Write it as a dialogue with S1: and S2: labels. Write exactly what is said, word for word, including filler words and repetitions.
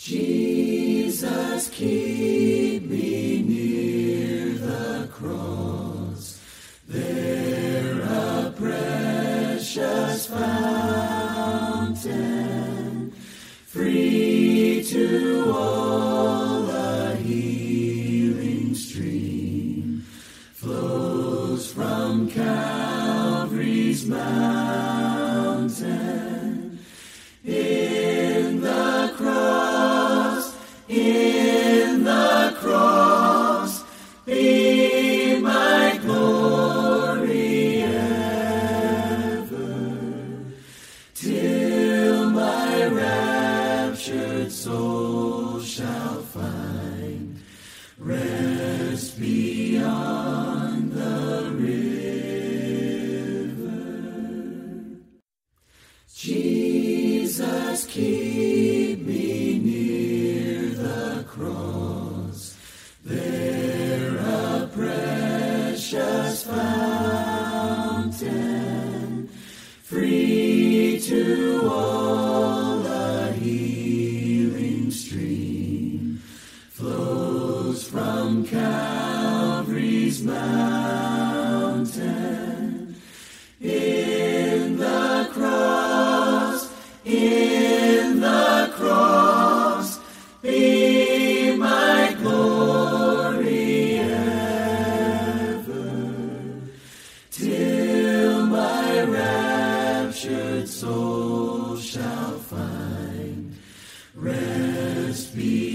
S1: Jesus, keep me near the cross, there a precious fountain, free to all a healing stream, flows from Calvary's mountain. In the cross, in the cross, be my glory ever, till my raptured soul shall find rest beyond the river. Jesus, keep me near the cross, there a precious fountain, free to all a healing stream, flows from Calvary's mountain. In the cross, in the cross, be my glory ever, till my raptured soul shall find rest beyond